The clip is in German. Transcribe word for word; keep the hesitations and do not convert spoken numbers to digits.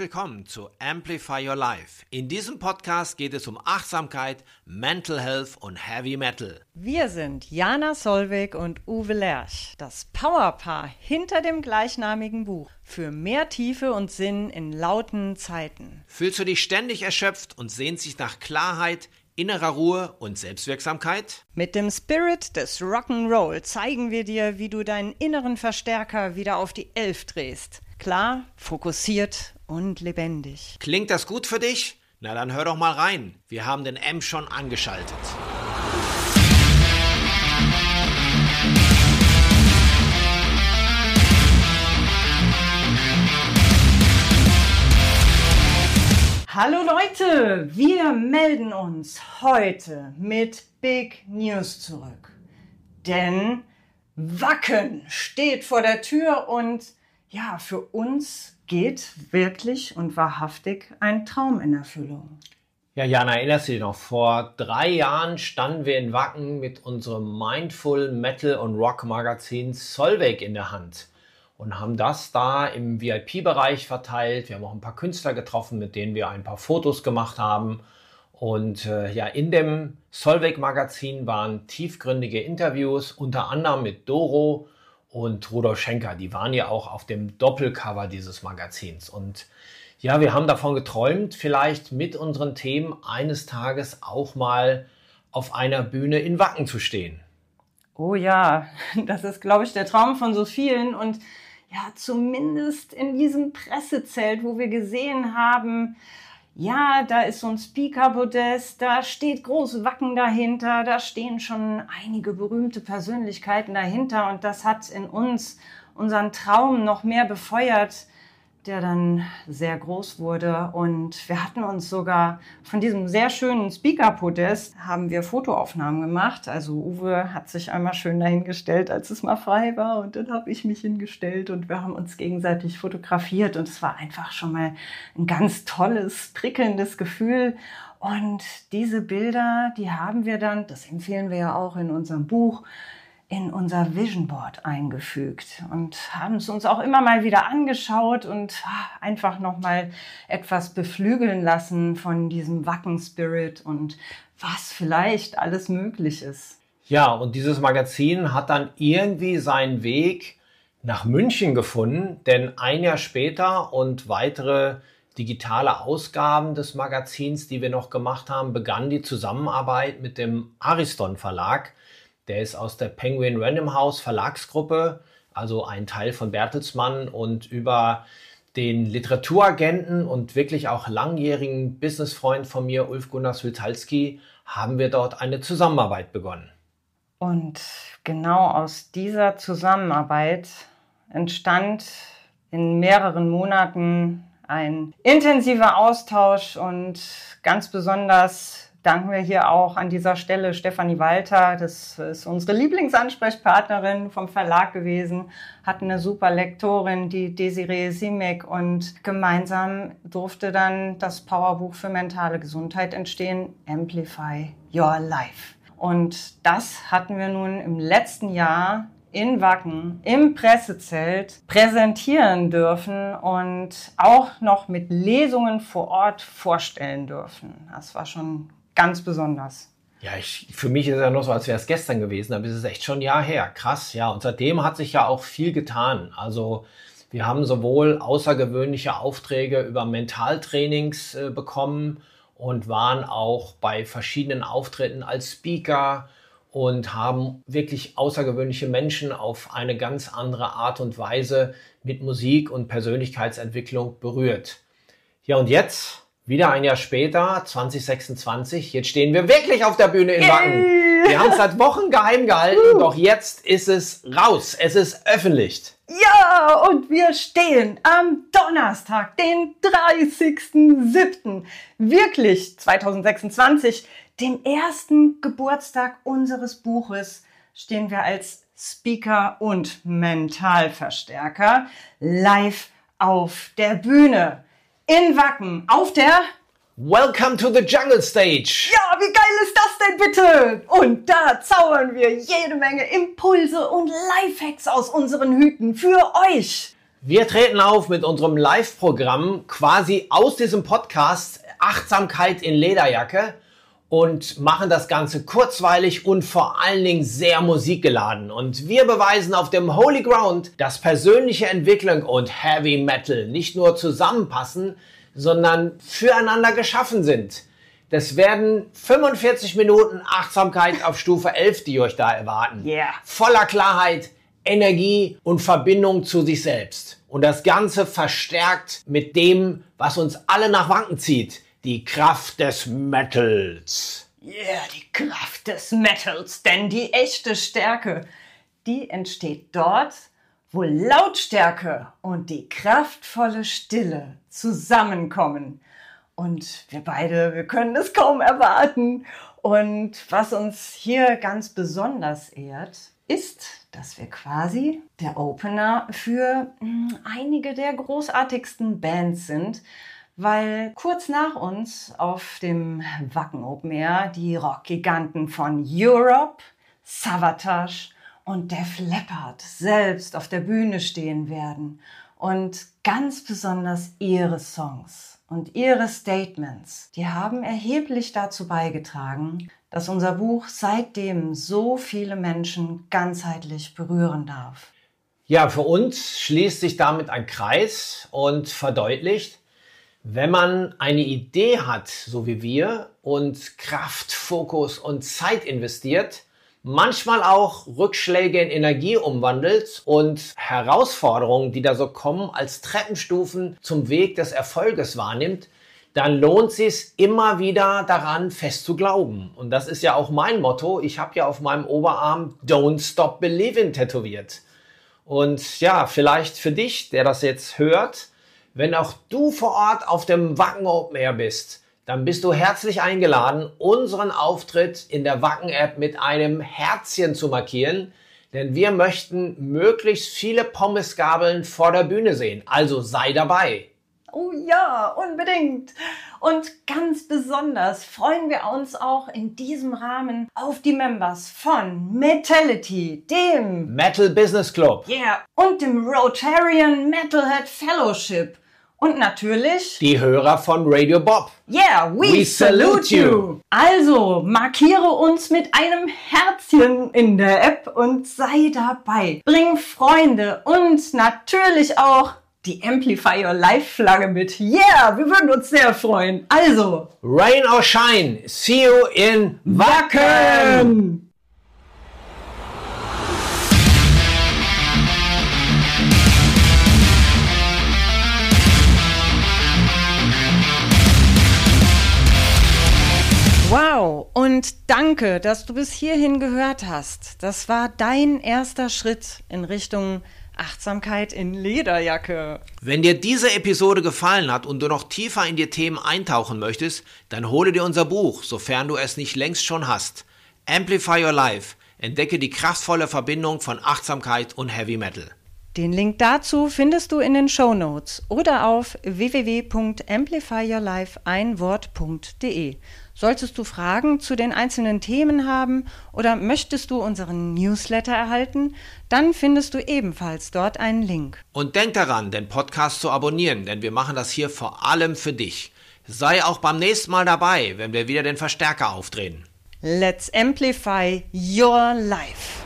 willkommen zu Amplify Your Life. In diesem Podcast geht es um Achtsamkeit, Mental Health und Heavy Metal. Wir sind Jana Solveig und Uwe Lerch, das Powerpaar hinter dem gleichnamigen Buch für mehr Tiefe und Sinn in lauten Zeiten. Fühlst du dich ständig erschöpft und sehnst dich nach Klarheit, innerer Ruhe und Selbstwirksamkeit? Mit dem Spirit des Rock'n'Roll zeigen wir dir, wie du deinen inneren Verstärker wieder auf die Elf drehst. Klar, fokussiert und lebendig. Klingt das gut für dich? Na dann hör doch mal rein. Wir haben den M schon angeschaltet. Hallo Leute, wir melden uns heute mit Big News zurück. Denn Wacken steht vor der Tür und ja, für uns geht wirklich und wahrhaftig ein Traum in Erfüllung. Ja, Jana, erinnerst du dich noch? Vor drei Jahren standen wir in Wacken mit unserem Mindful Metal und Rock Magazin Solveig in der Hand und haben das da im V I P-Bereich verteilt. Wir haben auch ein paar Künstler getroffen, mit denen wir ein paar Fotos gemacht haben. Und äh, ja, in dem Solveig Magazin waren tiefgründige Interviews, unter anderem mit Doro und Rudolf Schenker. Die waren ja auch auf dem Doppelcover dieses Magazins. Und ja, wir haben davon geträumt, vielleicht mit unseren Themen eines Tages auch mal auf einer Bühne in Wacken zu stehen. Oh ja, das ist, glaube ich, der Traum von so vielen. Und ja, zumindest in diesem Pressezelt, wo wir gesehen haben, ja, da ist so ein Speaker-Podest, da steht groß Wacken dahinter, da stehen schon einige berühmte Persönlichkeiten dahinter und das hat in uns unseren Traum noch mehr befeuert, der dann sehr groß wurde und wir hatten uns sogar von diesem sehr schönen Speaker-Podest haben wir Fotoaufnahmen gemacht. Also Uwe hat sich einmal schön dahingestellt, als es mal frei war und dann habe ich mich hingestellt und wir haben uns gegenseitig fotografiert und es war einfach schon mal ein ganz tolles, prickelndes Gefühl. Und diese Bilder, die haben wir dann, das empfehlen wir ja auch in unserem Buch, in unser Vision Board eingefügt und haben es uns auch immer mal wieder angeschaut und einfach nochmal etwas beflügeln lassen von diesem Wacken-Spirit und was vielleicht alles möglich ist. Ja, und dieses Magazin hat dann irgendwie seinen Weg nach München gefunden, denn ein Jahr später und weitere digitale Ausgaben des Magazins, die wir noch gemacht haben, begann die Zusammenarbeit mit dem Ariston Verlag. Der ist aus der Penguin Random House Verlagsgruppe, also ein Teil von Bertelsmann, und über den Literaturagenten und wirklich auch langjährigen Businessfreund von mir, Ulf Gunnar Swiltalski, haben wir dort eine Zusammenarbeit begonnen. Und genau aus dieser Zusammenarbeit entstand in mehreren Monaten ein intensiver Austausch und ganz besonders danken wir hier auch an dieser Stelle Stefanie Walter, das ist unsere Lieblingsansprechpartnerin vom Verlag gewesen, hatten eine super Lektorin, die Desiree Simek und gemeinsam durfte dann das Powerbuch für mentale Gesundheit entstehen, Amplify Your Life. Und das hatten wir nun im letzten Jahr in Wacken im Pressezelt präsentieren dürfen und auch noch mit Lesungen vor Ort vorstellen dürfen. Das war schon ganz besonders. Ja, ich, für mich ist es ja noch so, als wäre es gestern gewesen, aber es ist echt schon ein Jahr her. Krass, ja. Und seitdem hat sich ja auch viel getan. Also wir haben sowohl außergewöhnliche Aufträge über Mentaltrainings äh, bekommen und waren auch bei verschiedenen Auftritten als Speaker und haben wirklich außergewöhnliche Menschen auf eine ganz andere Art und Weise mit Musik und Persönlichkeitsentwicklung berührt. Ja, und jetzt wieder ein Jahr später, zwanzig sechsundzwanzig, jetzt stehen wir wirklich auf der Bühne in Wacken. Wir haben es seit Wochen geheim gehalten, doch jetzt ist es raus, es ist öffentlich. Ja, und wir stehen am Donnerstag, den dreißigsten siebten Wirklich zwanzig sechsundzwanzig, dem ersten Geburtstag unseres Buches, stehen wir als Speaker und Mentalverstärker live auf der Bühne. In Wacken, auf der Welcome to the Jungle Stage. Ja, wie geil ist das denn bitte? Und da zaubern wir jede Menge Impulse und Lifehacks aus unseren Hüten für euch. Wir treten auf mit unserem Live-Programm quasi aus diesem Podcast Achtsamkeit in Lederjacke und machen das Ganze kurzweilig und vor allen Dingen sehr musikgeladen. Und wir beweisen auf dem Holy Ground, dass persönliche Entwicklung und Heavy Metal nicht nur zusammenpassen, sondern füreinander geschaffen sind. Das werden fünfundvierzig Minuten Achtsamkeit auf Stufe elf, die euch da erwarten. Yeah. Voller Klarheit, Energie und Verbindung zu sich selbst. Und das Ganze verstärkt mit dem, was uns alle nach Wanken zieht. Die Kraft des Metals. Yeah, die Kraft des Metals, denn die echte Stärke, die entsteht dort, wo Lautstärke und die kraftvolle Stille zusammenkommen. Und wir beide, wir können es kaum erwarten. Und was uns hier ganz besonders ehrt, ist, dass wir quasi der Opener für mh, einige der großartigsten Bands sind, weil kurz nach uns auf dem Wacken Open Air die Rockgiganten von Europe, Savatage und Def Leppard selbst auf der Bühne stehen werden und ganz besonders ihre Songs und ihre Statements, die haben erheblich dazu beigetragen, dass unser Buch seitdem so viele Menschen ganzheitlich berühren darf. Ja, für uns schließt sich damit ein Kreis und verdeutlicht, wenn man eine Idee hat, so wie wir, und Kraft, Fokus und Zeit investiert, manchmal auch Rückschläge in Energie umwandelt und Herausforderungen, die da so kommen, als Treppenstufen zum Weg des Erfolges wahrnimmt, dann lohnt es sich immer wieder daran, fest zu glauben. Und das ist ja auch mein Motto. Ich habe ja auf meinem Oberarm Don't Stop Believing tätowiert. Und ja, vielleicht für dich, der das jetzt hört, wenn auch du vor Ort auf dem Wacken Open Air bist, dann bist du herzlich eingeladen, unseren Auftritt in der Wacken-App mit einem Herzchen zu markieren, denn wir möchten möglichst viele Pommesgabeln vor der Bühne sehen. Also sei dabei. Oh ja, unbedingt. Und ganz besonders freuen wir uns auch in diesem Rahmen auf die Members von Metality, dem Metal Business Club. Yeah, und dem Rotarian Metalhead Fellowship. Und natürlich die Hörer von Radio Bob. Yeah, we, we salute, salute you. you. Also markiere uns mit einem Herzchen in der App und sei dabei. Bring Freunde und natürlich auch die Amplify Your Life Flagge mit. Yeah, wir würden uns sehr freuen. Also, Rain or Shine, see you in Wacken. Wacken. Wow, und danke, dass du bis hierhin gehört hast. Das war dein erster Schritt in Richtung Achtsamkeit in Lederjacke. Wenn dir diese Episode gefallen hat und du noch tiefer in die Themen eintauchen möchtest, dann hole dir unser Buch, sofern du es nicht längst schon hast. Amplify Your Life. Entdecke die kraftvolle Verbindung von Achtsamkeit und Heavy Metal. Den Link dazu findest du in den Shownotes oder auf w w w punkt amplify your life ein wort punkt d e. Solltest du Fragen zu den einzelnen Themen haben oder möchtest du unseren Newsletter erhalten, dann findest du ebenfalls dort einen Link. Und denk daran, den Podcast zu abonnieren, denn wir machen das hier vor allem für dich. Sei auch beim nächsten Mal dabei, wenn wir wieder den Verstärker aufdrehen. Let's amplify your life.